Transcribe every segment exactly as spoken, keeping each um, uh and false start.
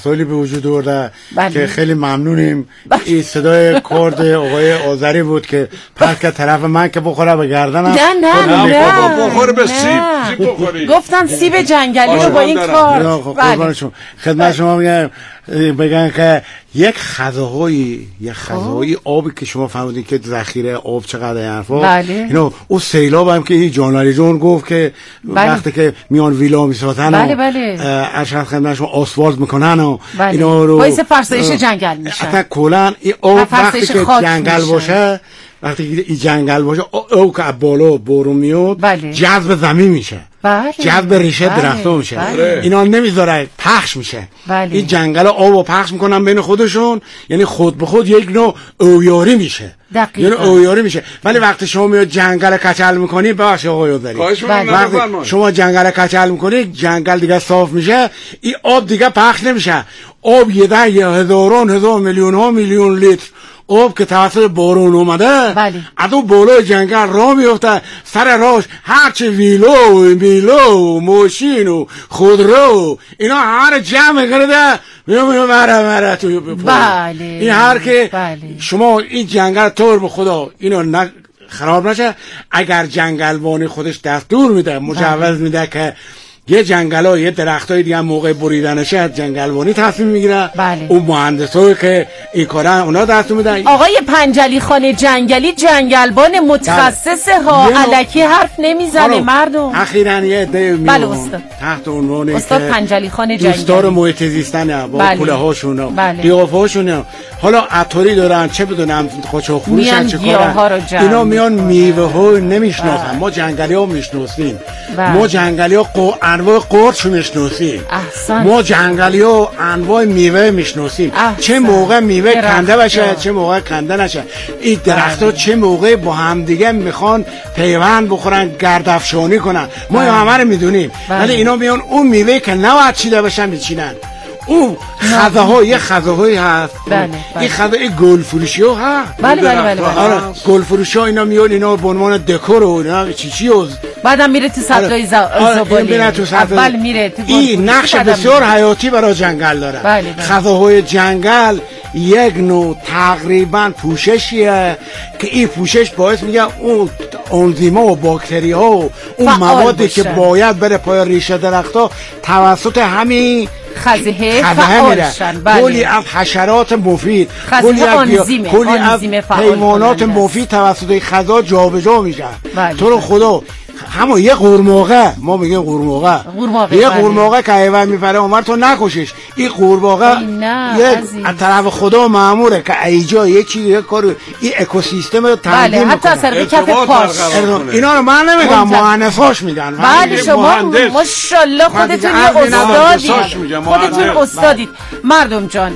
مسائلی به وجود آورده که خیلی ممنونیم. این صدای کرد آقای آذری بود که پرت که طرف من که بخوره به گردنم. نه نه نه بخوره به سیب سیب بخوری. گفتم سیب جنگلی رو با این کار. قربان شما خدمت شما میگم بگن که یک غذاهایی یک غذاهایی آبی که شما فهمیدین که ذخیره آب چقدر این حرفا بله. اینو اون سیلاب هم که این جان علی جون گفت که بله. وقتی که میان ویلا میسازن بله بله اشرف خدمت شما آسفالت میکنن و بله. اینا رو باعث فرسایش جنگل میشن. اصلا کلا این آب وقتی که جنگل میشن. باشه وقتی این جنگل باشه او که بالا بارون میاد بله. جذب زمین میشه بله. جذب ریشه بله. درختو میشه بله. اینا نمیذاره پخش میشه بله. این جنگل آبو پخش میکنن بین خودشون یعنی خود به خود یک نوع اویاری میشه دقیقا. یعنی اویاری میشه ولی وقتی شما میاد جنگل کچل میکنی ببخشید آقای آذری بله. وقتی شما جنگل کچل میکنی جنگل دیگه صاف میشه این آب دیگه پخش نمیشه آب یه ده یه هزاران هزار میلیون ها میلیون لیتر آب که توسط بارون اومده بله. از اون بالای جنگل راه میفته سر راهش هرچه ویلو ویلو ماشین و خودرو اینا هر جمع کرده میام میام مره مره توی بله. این هر که بله. شما این جنگل طور به خدا اینو نه خراب نشه اگر جنگلبانی خودش دستور میده مجوز میده که یه جنگل ها یه درخت های دیگه موقع بریدنشه از جنگلبانی تصمیم میگیره بله. اون مهندس هایی که این کارن اونا دستور میدن آقای پنجلی خان جنگلی جنگلبان متخصصه ها الکی حرف نمیزنه مردم اخیراً یه عده بله استاد تحت عنوان استاد پنجلی خان جنگلی دوستدار محیط زیستن با بله. پوله هاشون بله. قیافه هاشون حالا عطاری دارن چه بدونم قاچاق فروشن چه کارن اینا میان میوه ها نمیشناسن ما جنگلی ها میشناسیم ما جنگلی ها انواع قرچ میشناسیم ما جنگلی ها انواع میوه میشناسیم چه موقع میوه کنده بشه چه موقع کنده نشه این درخت ها چه موقع با هم دیگه میخوان پیوند بخورن گردافشانی کنن ما همه رو میدونیم ولی اینا میان اون میوه که نباید چیده بشن میچینن اون خزاها یه خزاهایی هست بله این خزا این گل فروشی ها هست بله بله بله آره گل فروشی ها اینا میان اینا به عنوان دکور و اینا چی چی و بعدم میره تو صدرای زباله اول میره تو این نقش بسیار حیاتی برای جنگل داره خزاهای جنگل یک نوع تقریبا پوششیه که این پوشش باعث میگه اون انزیما و باکتری ها و اون موادی که باید بره پای ریشه درختها توسط همین خزه فعال شن کلی از حشرات مفید کلی از کلی از حیوانات مفید توسط خزا جابجا میشن تو رو خدا همون یه قورماغه ما میگیم قورماغه یه قورماغه که حیوان میپره عمر تو نکشش این قورماغه یه از طرف خدا مأموره که ایجا یه چیزی یه کار این اکوسیستم رو تنظیم بله حتی سر کف پاش اینا رو من نمیگم مهندساش میگن بله شما ماشاءالله خودتون یه استادید خودتون استادید مردم جان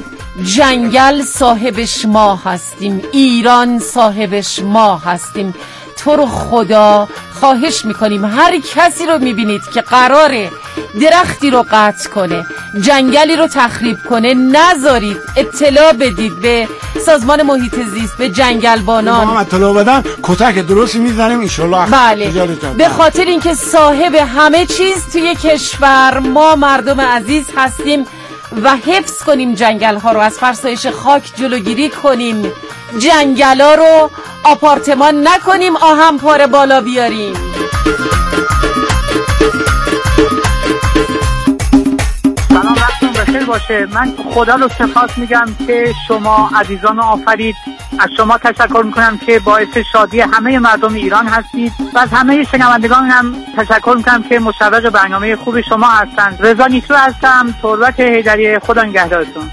جنگل صاحبش ما هستیم ایران صاحبش ما هستیم تو رو خدا خواهش میکنیم هر کسی رو میبینید که قراره درختی رو قطع کنه جنگلی رو تخریب کنه نذارید اطلاع بدید به سازمان محیط زیست به جنگلبانان ما اطلاع بدن کتک درستی میزنیم انشالله بله به خاطر اینکه صاحب همه چیز توی کشور ما مردم عزیز هستیم و حفظ کنیم جنگل ها رو از فرسایش خاک جلوگیری کنیم جنگل ها رو آپارتمان نکنیم آهم پاره بالا بیاریم سلام وقتون بخیر باشه من خدا رو سپاس میگم که شما عزیزان آفرید از شما تشکر میکنم که باعث شادی همه مردم ایران هستید و از همه شنوندگان هم تشکر میکنم که مشوق برنامه خوب شما هستند رضا نیکلو هستم تربت حیدری خدا نگهدارتون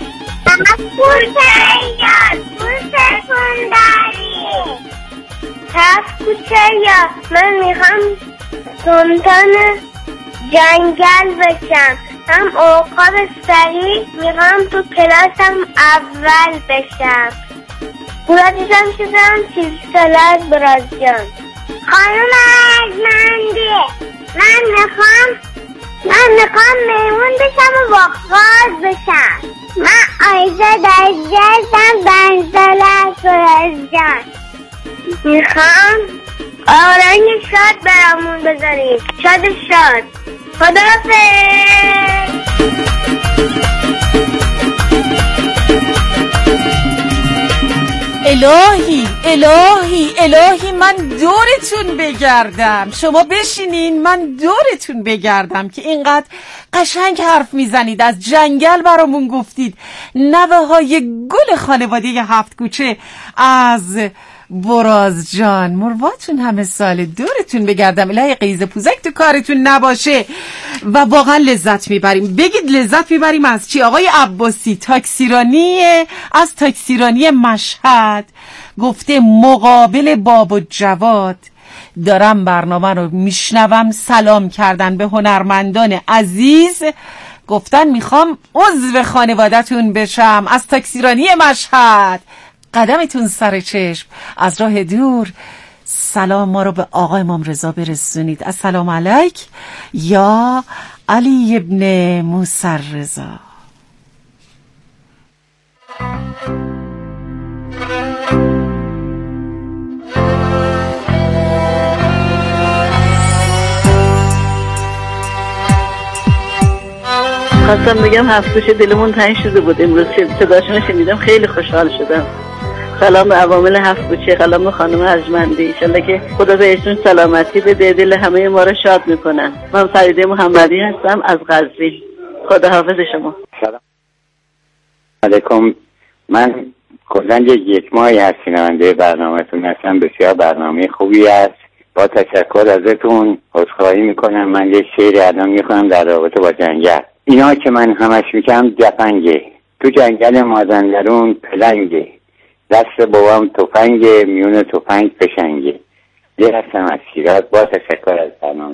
هفت کوچه یا من میخوام سلطان جنگل بشم هم عقاب سریع میخوام تو کلاسم اول بشم بولا دیدم شدم چیز سالت براز جان خانم ارجمندی من میخوام من میخوام میمون بشم و با خاز بشم من آیزه در جلدم بنزالت براز جان میخوام آرنگ شاد برامون بذاریم شاد شاد خداحافظ الهی الهی الهی من دورتون بگردم، شما بشینین من دورتون بگردم که اینقدر قشنگ حرف میزنید، از جنگل برامون گفتید، نوه های گل خانواده هفت کوچه از براز جان، مرواتون همه سال دورتون بگردم، الهی قیز پوزک تو کارتون نباشه و واقعا لذت میبریم. بگید لذت میبریم از چی؟ آقای عباسی تاکسیرانی از تاکسیرانی مشهد گفته مقابل باب و جواد دارم برنامه رو میشنوم، سلام کردن به هنرمندان عزیز، گفتن میخوام عضو خانواده‌تون بشم از تاکسیرانی مشهد، قدمتون سر چشم از راه دور سلام ما رو به آقای امام رضا برسونید. السلام علیک یا علی ابن موسی رضا. خواستم بگم هفت گوشه دلمون تنگ شده بود، امروز صداشون شنیدم خیلی خوشحال شدم. سلام به عوامل هفت گوشه، سلام به خانم ارجمندی، انشالله که خدا بهشون سلامتی بده، دل همه ما رو شاد میکنن. من فریده محمدی هستم از قزوین. خدا حافظ شما. سلام علیکم. من کلاً یک ماهی از شنونده برنامه‌تون هستم، بسیار برنامه خوبی است. با تشکر ازتون عذرخواهی میکنم، من یک شعر الان میخونم در رابطه با جنگل. اینا که من همش میکنم جفنگه، تو جنگل مازندرون پلنگه، دست بابام تفنگه، میون تفنگ پشنگه. یه هستم از شیراز، با تشکر از برنامه.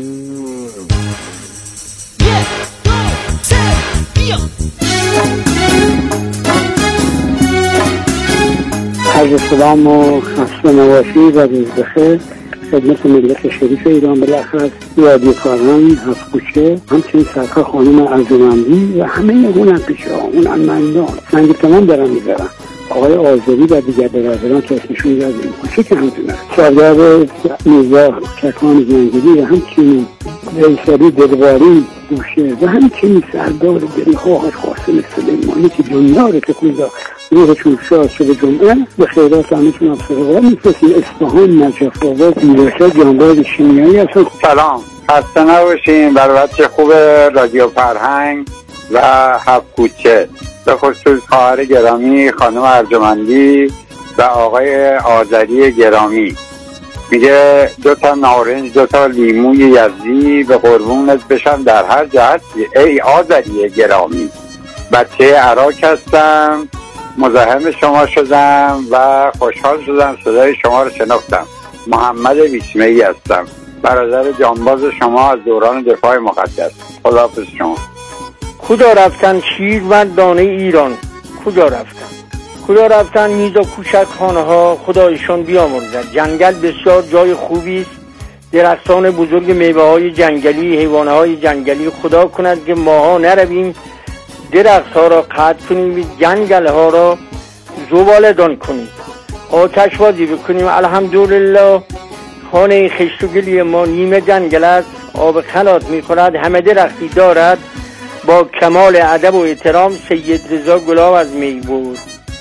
عرض سلام و خسته نباشید و روز بخیر خدمت ملت شریف ایران، بالاخره رادیو فرهنگ هفت کوچه، همچنین سرکار خانم ارجمندی و همه هنرپیشه ها، هنرمندان، سنگ تمام دارم میذارم، آقای آذری و دیگر برادران که اسمشون یاد این کوچه که همتونه، سردار میرزا ککان زنگیری و همچنین ریسری دلواری گوشه و همچنین سردار دلخواه قاسم سلیمانی که دنیا رو که خدا روحشون شاد شده جمعه به خیرات همشون افسرقا میفرستیم. اصفهان، نجف آباد، میرسا جانباد شیمیایی هستن. سلام، خسته نباشین. برای بچه خوب رادیو فرهنگ و هفت کوچه، به خصوص خواهر گرامی خانم ارجمندی و آقای آذری گرامی، میگه دو تا نارنج دو تا لیموی یزدی به قربونت بشم در هر جهت ای آذری گرامی. بچه عراق هستم، مزاحم شما شدم و خوشحال شدم صدای شما رو شنفتم. محمد ویسمه‌ای هستم، برادر جانباز شما از دوران دفاع مقدس. خداحافظ شما. کجا رفتن شیر و دانه ایران، کجا رفتن کجا رفتن میز و کوچک خانه ها، خدایشان بیامرزد. جنگل بسیار جای خوبی است، درختان بزرگ، میوه های جنگلی، حیوان های جنگلی. خدا کند که ماها نرویم درخت ها را قطع کنیم، جنگل ها را زباله‌دان کنیم، آتش بازی بکنیم. الحمدلله خانه خشت و گلی ما نیمه جنگل است، آب خلات می خورد، همه درختی دارد. با کمال ادب و احترام، سید رضا گلاب از میبود.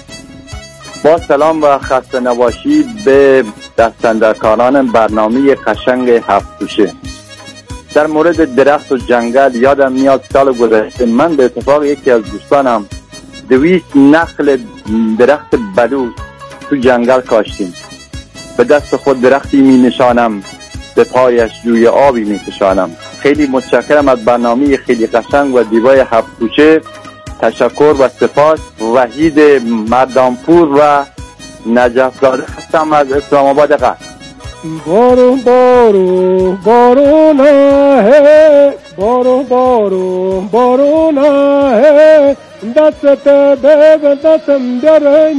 با سلام و خسته نباشید به دستندرکاران برنامه قشنگ هفت کوچه. در مورد درخت و جنگل یادم میاد سال گذشته من به اتفاق یکی از دوستانم دویست نخل درخت بلوط تو جنگل کاشتیم. به دست خود درختی می نشانم، به پایش جوی آبی می کشانم. خیلی متشکرم از برنامه خیلی قشنگ و دیبای هفت کوچه. تشکر و سپاس. وحید مردانپور و نجف زاده هستم از اسلام آباد قصر. بارو بارو بارو نه بارو بارو بارو نه دست به دستم در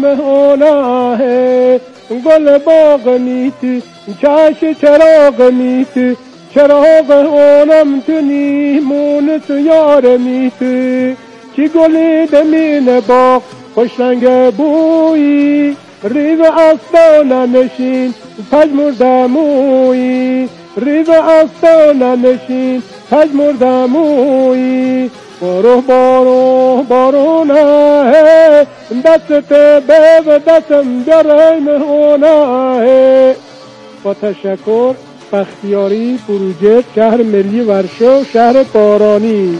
مهانه گل باغ میتی چش چراغ میتی چراغ اونم تو نیمون تو یار میتی چی گلی دمین باغ خوش رنگ بویی ریو آستانه نشین پژمرده مویی ریو آستانه نشین پژمرده مویی بارو بارو بارو نه دستت به دستم بیاره مهونه. با تشکر بختیاری بروجرد، شهر ملی ورشو، شهر بارانی.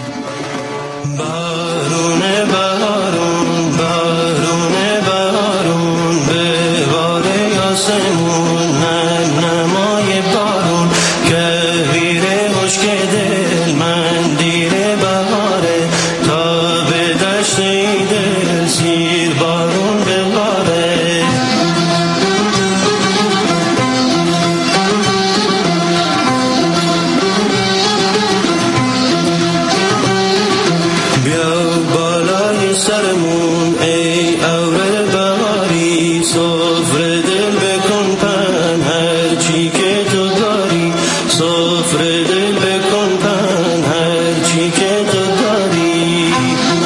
بارونه بارون بارونه بارون بباره آسمون نمای بارون که ویره خوشک دل من دیره بهاره تا به دشت دل سیر بارون بباره. سرمون ای اول بهاری سفره دل بکن پن هر چی که تو داری سفره دل بکن پن هر چی که تو داری.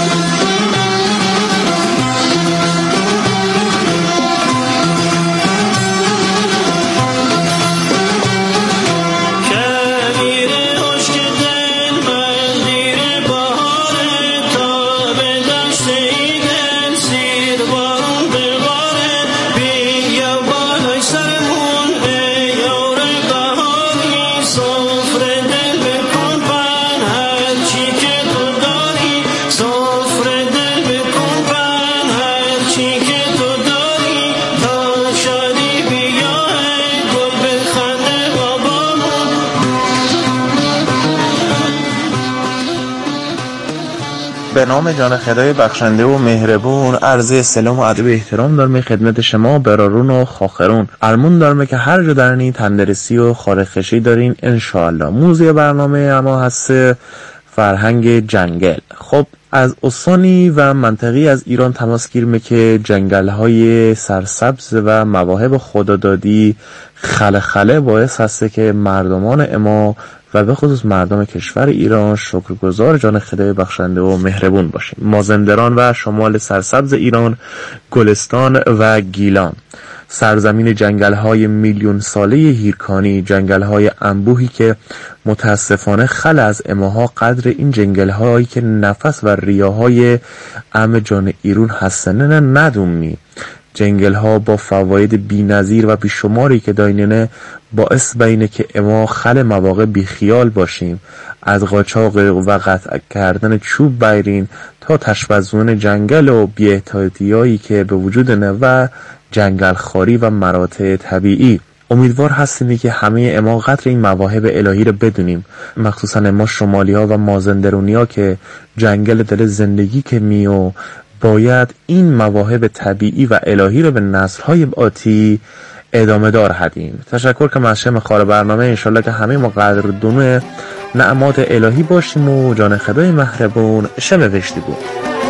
به نام جان خدای بخشنده و مهربون عرض سلام و ادب و احترام دارم خدمت شما برارون و خاخرون. ارمون دارم که هر جا درنی تندرسی و خارخشی دارین انشاءالله. موضوع برنامه اما هست فرهنگ جنگل. خب از استانی و منطقی از ایران تماس گیرمه که جنگل‌های سرسبز و مواهب خدادادی خله خله باعث هسته که مردمان اما و به خصوص مردم کشور ایران شکرگزار جان خدای بخشنده و مهربون باشیم. مازندران و شمال سرسبز ایران، گلستان و گیلان، سرزمین جنگل‌های میلیون ساله هیرکانی، جنگل‌های انبوهی که متاسفانه خل از اماها قدر این جنگل‌هایی که نفس و ریاهای ام جان ایرون هستنه ندومی. جنگل ها با فواید بی نظیر و بی شماری که دایننه باعث بینه که اما خل مواقع بی خیال باشیم، از قاچاق و قطع کردن چوب بیرین تا تشبزون جنگل و بی احتیاطیایی که به وجود نه و جنگل خاری و مراتع طبیعی. امیدوار هستیم که همه اما قدر این مواهب الهی رو بدونیم، مخصوصا ما شمالی ها و مازندرونی ها که جنگل دل زندگی که میو باید این مواهب طبیعی و الهی رو به نسل‌های آتی ادامه دار هدیم. تشکر که مشم خار برنامه. انشالله که همه ما قدردون نعمات الهی باشیم و جان خدای مهربون شم وشتی بود.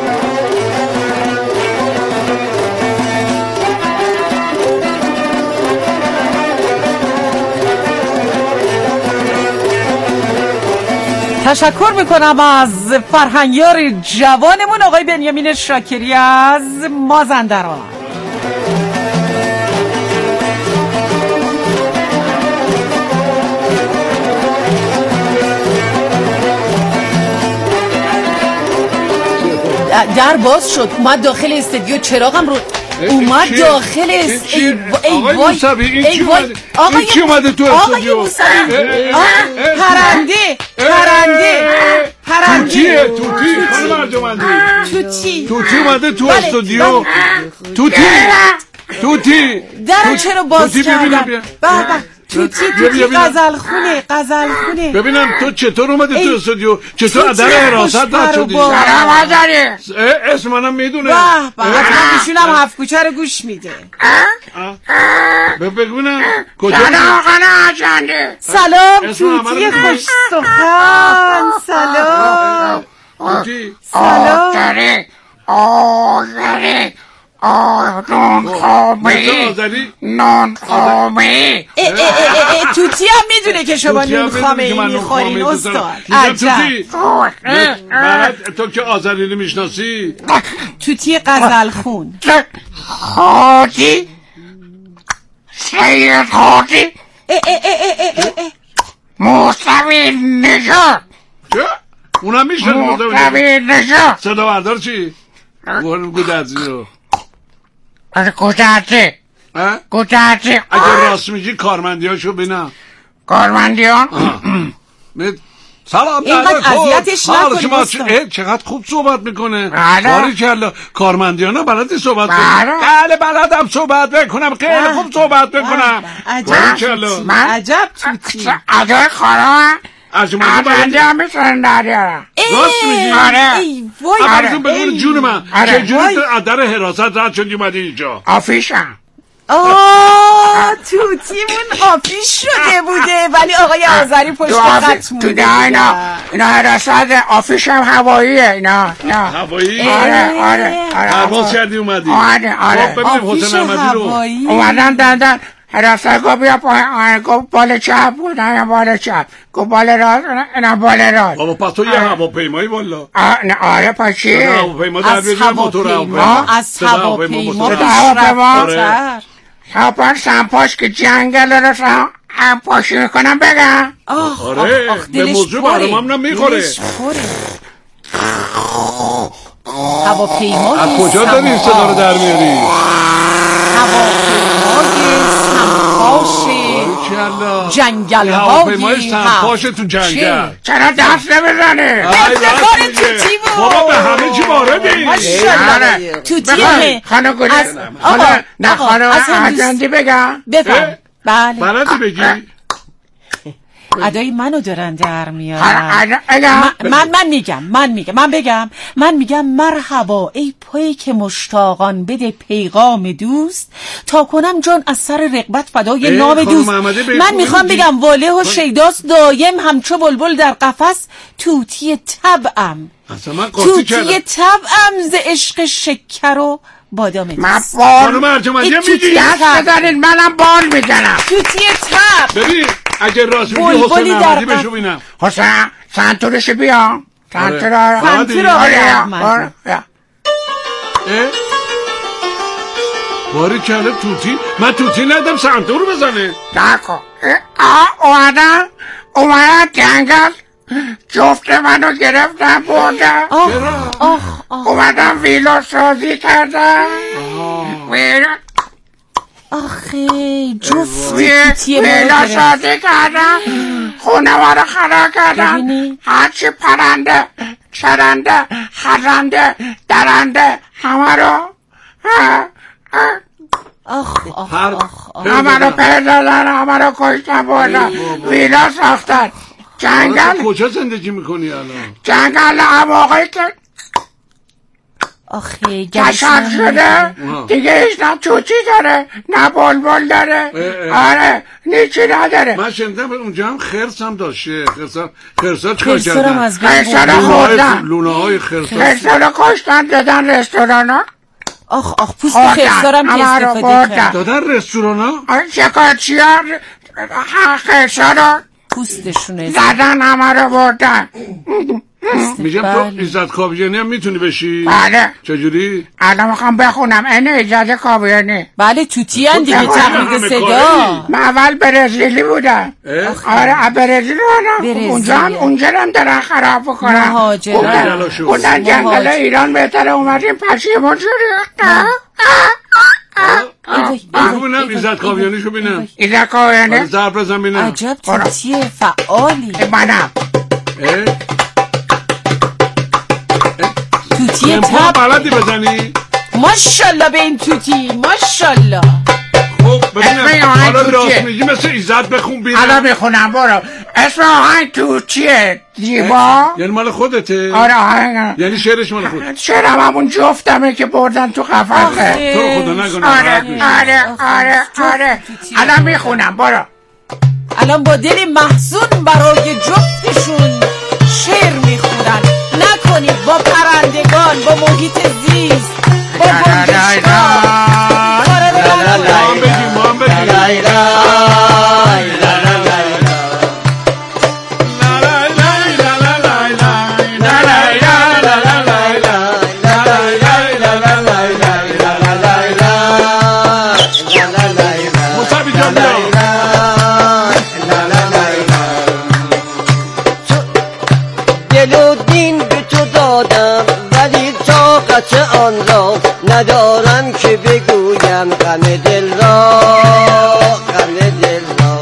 تشکر میکنم از فرهنگیار جوانمون آقای بنیامین شاکری از مازندران. در باز شد، اومد داخل استودیو، چراغم رو اومد داخل است. ای وای ای وای آقای کی اومده تو استودیو؟ پرنده پرنده پرنده توتیه توتی خانم ارجمندی توتی توتی اومده تو استودیو. توتی توتی درو چرا باز کردن؟ بابا توتی توتی غزل خونه غزل خونه. ببینم تو چطور اومدی تو استودیو؟ چطور در حراست داد شدی؟ سلام حضری. اسم منم میدونه. واه با حتما ایشونم هفت کوچه رو گوش میده. ببینم کجا؟ سلام آقا ناجنده. سلام توتی خوش سخن. سلام توتی. سلام آذری آذری نان خامه نان خامه. توتی هم میدونه که شما نون خامه میخورین استاد. عجب. تو که آذری نمیشناسی؟ توتی غزل خون. حاجی سید حاجی موسوی نژاد. اونم میشه موسوی نشا صدا بردار چی؟ گودرزی رو آره گودرزی گودرزی اگه راست میگی کارمندی هاشو بینم کارمندی ها؟ سلام اینقدر اذیتش نکنی. چقدر خوب صحبت میکنه. بله باری کلا کارمندیانا بلدی صحبت کنه. بله بلدم صحبت بکنم خیلی خوب صحبت بکنم. عجب من عجب توتی عجب خانم عجب هم میتونن دریارم راست میگی؟ آره ابرزون بگون جون من چجوری در حراست رد شدی اومدی اینجا؟ آفیشم آه توتیمون آفیش شده بوده ولی آقای آذری پشت خط مونده. تو ده اینا اینا حراست آفیش هم هواییه اینا هوایی؟ آره آره پرواز کردی اومدی؟ آره آره آفیش هوایی اومدن دندن حراست گو بیا پایین گو بال چپ بود نه بال چپ گو بال راست نه بال راست بابا پس تو یه هواپیمایی والا آره پس چی؟ هواپیما در بیاری موتور هواپیما از هواپیما هواپیما هواپیما سمپاش که جنگل رو هم پاشی میکنم بگم آره به موضوع برام هم نمیخوره هواپیما از کجا داری این صدا رو در میاری؟ هواپیمای سمپاش جنگل هواپیمای سمپاش تو جنگل چرا دست نمیزنه؟ افتخار توتی بود بابا به همه چی واردی ماشالله توتیه خانم گلی نه خانم ارجمندی بگم بفهم بله بلدی بگی ادای منو دارن در میارن من من میگم من میگم من بگم من میگم مرحبا ای پایی که مشتاقان بده پیغام دوست تا کنم جان از سر رغبت فدای نام دوست. من میخوام بگم واله و شیداست دایم همچو بلبل در قفس توتی طبعم توتی طبعم ز عشق شکر و بادام من بال میگی هست بزنید منم بال میزنم توتی طب ببین اگه راست میگی حسین احمدی بشو بینم حسین سنتورش بیا سنتور سنتور آقای احمد باری کله توتی من توتی ندم سنتور بزنه دکو اومدن اومدن جنگل جفت منو گرفتن بردن اومدن ویلا سازی کردن ویلا آخه جفت ویلا سازی کردن خونه ما رو خراب کردن هرچی پرنده چرنده خزنده درنده همه رو همه رو پردازن همه رو کشتن بردن ویلا ساختن جنگل کجا زندگی میکنی الان؟ جنگل هم موقعی که آخه کشک شده دیگه هیچ نه توتی داره نه بلبل داره آره نیچی نداره. من شنیدم اونجا هم خرس هم داشته خرسا خرسا چکار کردن؟ خرسا رو خوردن لونه های خرسا خرسا رو کشتن دادن رستوران ها آخ آخ پوست خرسا رو هم که استفاده کرد دادن رستوران ها؟ شکارچی ها خرسا رو پوستشونه زدن همه رو بردن. میگم تو عزت کابیانی هم میتونی بشی؟ بله. چجوری؟ الان میخوام بخونم این عزت کابیانی. بله توتی هم دیگه تقلید صدا. من اول برزیلی بودم. آره برزیل بودم اونجا هم اونجا هم دارن خراب بکنن مهاجران بودن جنگل ایران بهتره اومدیم پشیمون شدیم. ببینم عزت کابیانی شو بینم عزت کابیانی ضرب بزن بینم. عجب توتی فعالی منم توتی تب بلدی بزنی؟ ماشالله به این توتی ماشالله. خب ببینم حالا راست میگی مثل عزت بخون بینم. حالا بخونم برو. اسم آهنگ توتیه زیبا یعنی مال خودته؟ آره آهنگ یعنی شعرش مال خودت؟ شعرم همون جفتمه که بردن تو قفسه. تو رو خدا نگو. آره آره آره آره الان میخونم برو. الان با دل محزون برای جفتشون شعر میخونن. نکنید با پرندگان با محیط زیست با گنجشکان ما هم بگیم ما هم بگیم دل و آن را ندارم که بگویم غم دل را غم دل را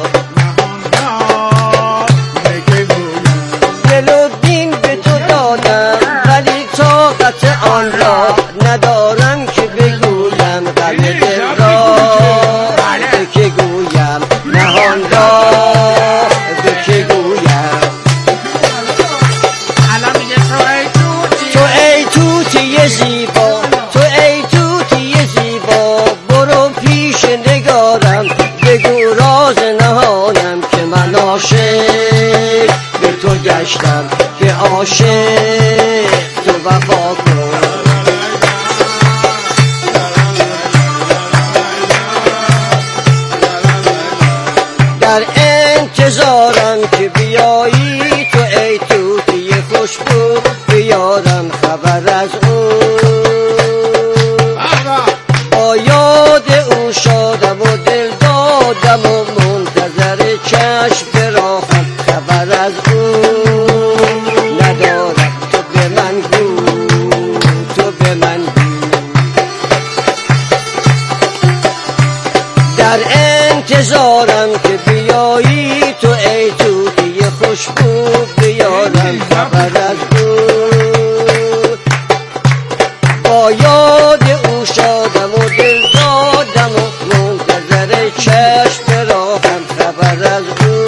دل و دین به تو دادم ولی طاقت آن را ندارم که بگویم غم دل را به که گویم نهان را به که گویم تو ای توتی زیبا تو ای توتی زیبا برو پیش نگارم بگو راز نهانم که من عاشق به تو گشتم که عاشق تو وفا کن در انتظارم که بیایی تو ای توتی خوشبو بیارم خبر از او با یاد او شادم و دل دادم و منتظر چشم براهم خبر از او ندارم تو به من گو تو به من گو در انتظارم که بیایی تو ای توتی خوشبو بیارم خبر از او با یاد او شادم و دل دادم و منتظر چشم براهم خبر از او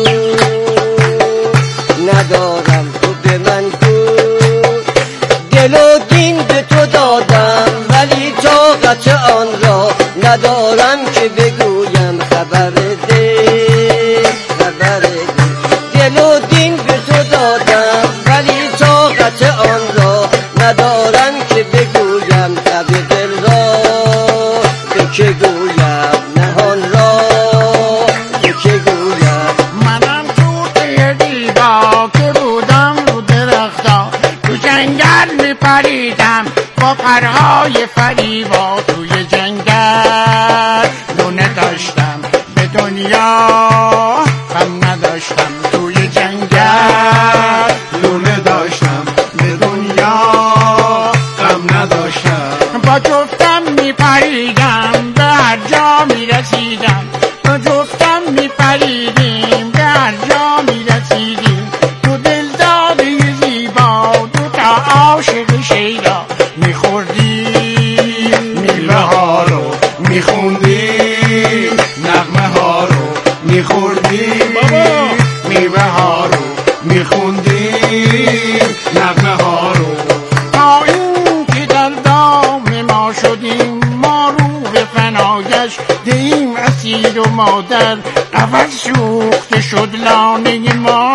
ندارم تو به من گو دل و دین به تو دادم ولی طاقت آن را ندارم که بگویم خبر دل خبر دل دل و دین به تو دادم ولی طاقت آن را ندارم که بگویم غم دل را به که گویم نهان را به که گویم منم توتی دیبا که بودم رو درختا تو جنگل می پریدم با پرهای فریبا توی جنگل لونه داشتم به دنیا غم نداشتم توی جنگل لونه داشتم به دنیا غم نداشتم با جفتم می پریدم به هر جا می رسیدم با جفتم می پریدیم به هر جا می رسیدیم تو دل داده زیبا دو تا عاشق شیدا می خوردیم میوه ها رو می خوندیم نغمه ها رو می خوردیم میوه ها رو می خوندیم نغمه ها رو تا این که در دام ما شدیم ما رو به فنایش دیم اسیر و مادر قفس سوخته شد لانه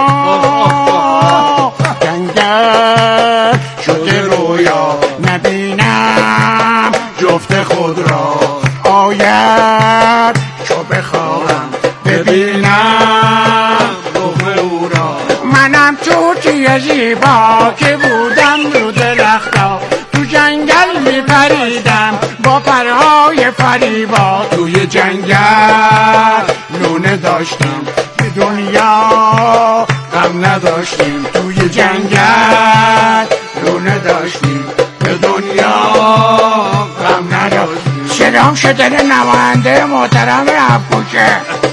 ما جنگل شده رویا نبینم جفت خود را آید چو بخواهم ببینم رخ او را منم توتی زیبا که بودم رو درختا تو جنگل می پریدم با پرهای فریبا توی جنگل لونه داشتم به دنیا غم نداشتیم توی جنگل لونه داشتیم به دنیا غم نداشتیم سلام شده نماینده محترم هفکوچه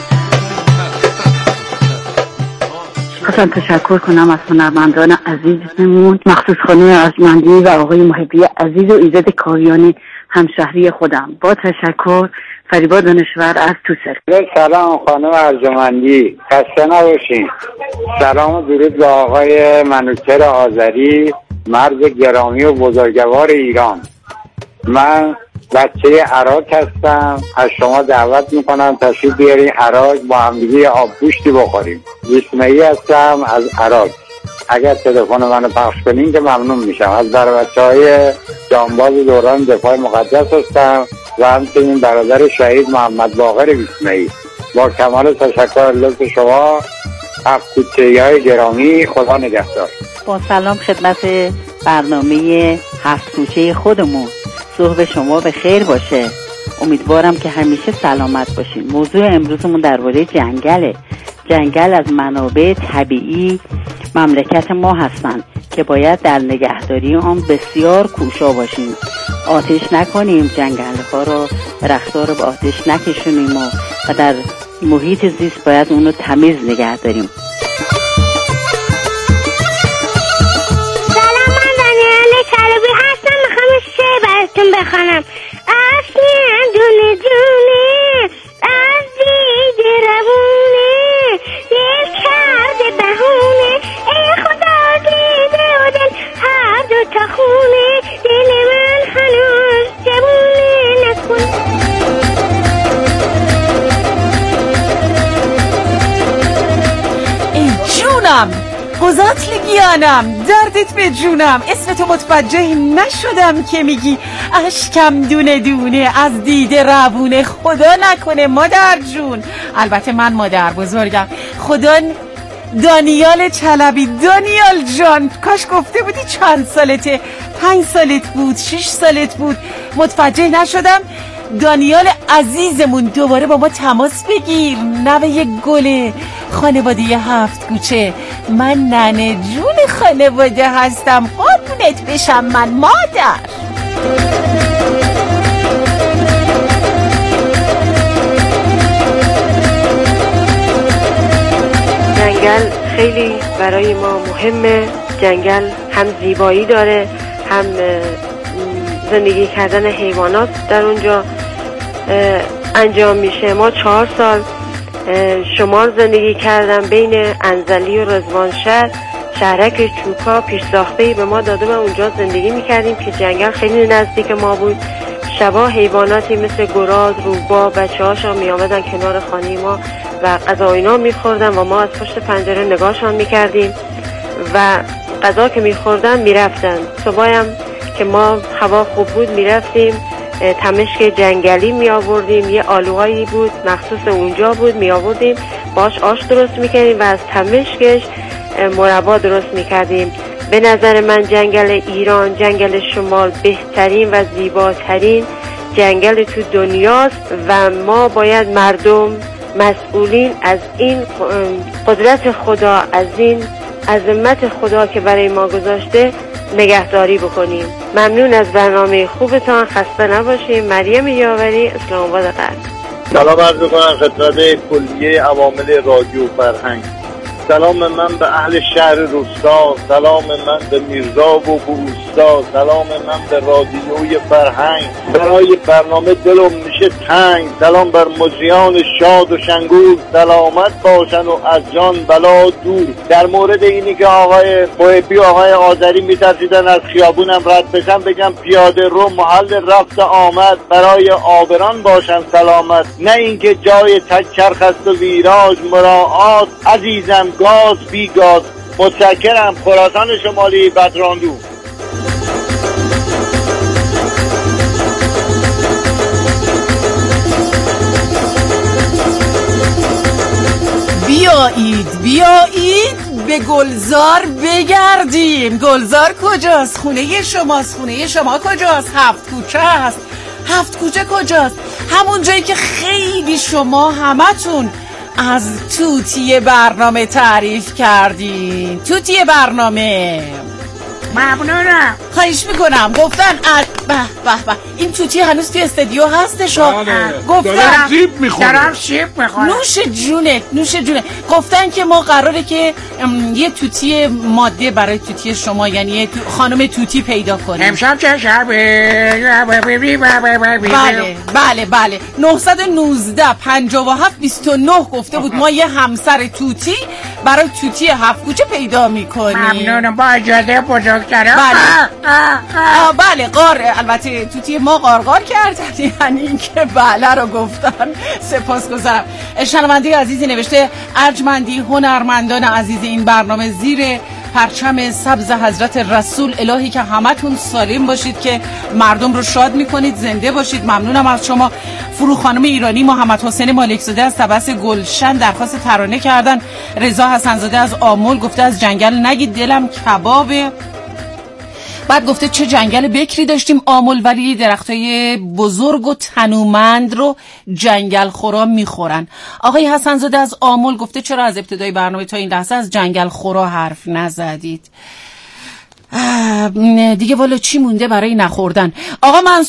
خواستم تشکر کنم از هنرمندان عزیزمون مخصوص خانم ارجمندی و آقای محبی عزیز و ایزد کاویانی همشهری خودم. با تشکر فریبا دانشور از توسر. سلام خانم ارجمندی، خسته نباشین. سلام و درود به آقای منوچهر آذری، مرد گرامی و بزرگوار ایران. من بچه عراق هستم، از شما دعوت میکنم تشریف بیارین عراق با همدیگه آب گوشتی بخوریم. اسماعیلی هستم از عراق. اگر تلفن منو پخش کنین که ممنون میشم. از در بچهای جانباز دوران دفاع مقدس هستم و همچنین برادر شهید محمد باقر اسماعیلی. با کمال تشکر لطف شما هفت‌کوچه‌ای های گرامی، خدا نگهدار. با سلام خدمت برنامه هفت‌کوچه خودمون. صبح شما به خیر باشه. امیدوارم که همیشه سلامت باشین. موضوع امروزمون درباره جنگله. جنگل از منابع طبیعی مملکت ما هستند که باید در نگهداری آن بسیار کوشا باشیم. آتش نکنیم، جنگل ها رو، درخت ها رو به آتش نکشونیم و, و در محیط زیست باید اون رو تمیز نگه داریم. سلام، من دانیال کروبی هستم، میخوام شعر براتون بخونم. آسمان دونه دونه از دید روونه، دل کرده بهونه، ای خدا دیده و دل هر دو تا خونه، دل من هنوز جوونه نکن. ای جونم قزاتلگیانم، دردت به جونم، اسم تو متوجه نشدم که میگی اشکم دونه دونه از دیده روونه. خدا نکنه مادر جون، البته من مادر بزرگم، خدا. دانیال چلبی، دانیال جان، کاش گفته بودی چند سالته، پنج سالت بود، شش سالت بود، متوجه نشدم. دانیال عزیزمون دوباره با ما تماس بگیر، نوه یک گله، خانواده هفت کوچه. من ننه جون خانواده هستم، قربونت بشم من مادر. جنگل خیلی برای ما مهمه. جنگل هم زیبایی داره، هم زندگی کردن حیوانات در اونجا انجام میشه. ما چهار سال شمال زندگی کردم بین انزلی و رضوانشهر، شهرک چوکا، پیش ساخته‌ای به ما داده و اونجا زندگی میکردیم که جنگل خیلی نزدیک ما بود. شبا حیواناتی مثل گراز، روباه، بچه هاشا می آمدن کنار خانه ما و غذا اینا می خوردن و ما از پشت پنجره نگاهشان می کردیم و غذا که می خوردن می رفتن. صبحی هم که ما هوا خوب بود می رفتیم تمشک جنگلی می آوردیم، یه آلوهایی بود مخصوص اونجا بود، می آوردیم باش آش درست می کردیم و از تمشکش مربا درست می کردیم. به نظر من جنگل ایران، جنگل شمال بهترین و زیباترین جنگل تو دنیاست و ما باید مردم مسئولین از این قدرت خدا، از این عظمت خدا که برای ما گذاشته نگهداری بکنیم. ممنون از برنامه خوبتان، خسته نباشیم. مریم یاوری، اسلام آباد غرب. سلام عرض می‌کنم خدمت کلیه عوامل رادیو فرهنگ. سلام من به اهل شهر روستا، سلام من به میرزا و بوستا، سلام من به رادیوی فرهنگ. برای برنامه دلم میشه تنگ، سلام بر مجریان شاد و شنگور، سلامت باشن و از جان بلا دور. در مورد اینی که آقای محبی و آقای آذری میترسیدن از خیابونم رد بشن، بگم پیاده رو محل رفت آمد، برای آبران باشن سلامت، نه اینکه جای تک چرخ است و ویراج. مراعات عزیزم گاز بی گاز. متشکرم. خراسان شمالی، بدراندو. بیایید بیایید به گلزار بگردیم. گلزار کجاست؟ خونه شماست. خونه شما کجاست؟ هفت کوچه است. هفت کوچه کجاست؟ همون جایی که خیلی شما همتون از توتی برنامه تعریف کردین. توتی برنامه ممنونم. خواهش میکنم. گفتن از به به به این توتی هنوز توی استودیو هستش. گفتن دارم سیب میخورم. دارم سیب میخورم. نوش جونت، نوش جونت. گفتن که ما قراره که یه توتی ماده برای توتی شما، یعنی یه تو... خانم توتی پیدا کنیم. امشب چه شبه؟ بله بله بله. نه یک نه پنجاه و هفت بیست و نه گفته بود ما یه همسر توتی برای توتی هفت کوچه پیدا میکنیم. ممنونم. با اجازه بزرگترم. بله آه بله قار، البته توتی ما قارقار کردن، یعنی اینکه بله رو گفتن. سپاسگزارم. شنونده عزیزی نوشته ارجمندی هنرمندان عزیز این برنامه، زیر پرچم سبز حضرت رسول الهی که همتون سالم باشید، که مردم رو شاد میکنید، زنده باشید. ممنونم از شما. فرو خانم ایرانی، محمد حسین مالکزاده از طبس گلشن درخواست ترانه کردن. رضا حسنزاده از آمل گفته از جنگل نگید دلم کبابه. بعد گفته چه جنگل بکری داشتیم آمل، ولی درختای بزرگ و تنومند رو جنگل خورا میخورن. آقای حسنزاده از آمل گفته چرا از ابتدای برنامه تا این لحظه از جنگل خورا حرف نزدید؟ دیگه والا چی مونده برای نخوردن؟ آقا منصور